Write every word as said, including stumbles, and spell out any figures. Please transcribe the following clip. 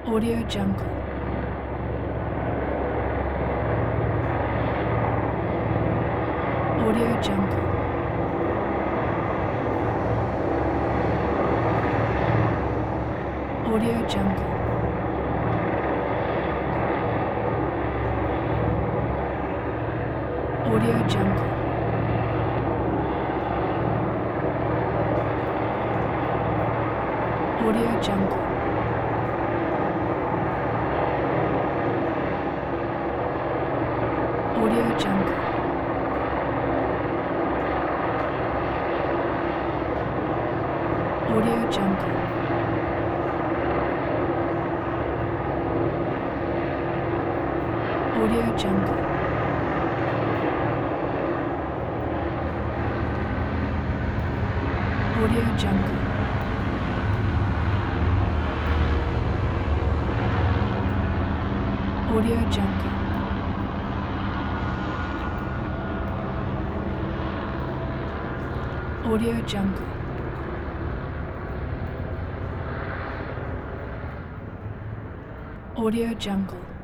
Audio Jungle. Audio Jungle. Audio Jungle. Audio Jungle. Audio Jungle. Audio Jungle. Audio Jungle. Audio Jungle. Audio Jungle. Audio Jungle. Audio Jungle. Audio Jungle.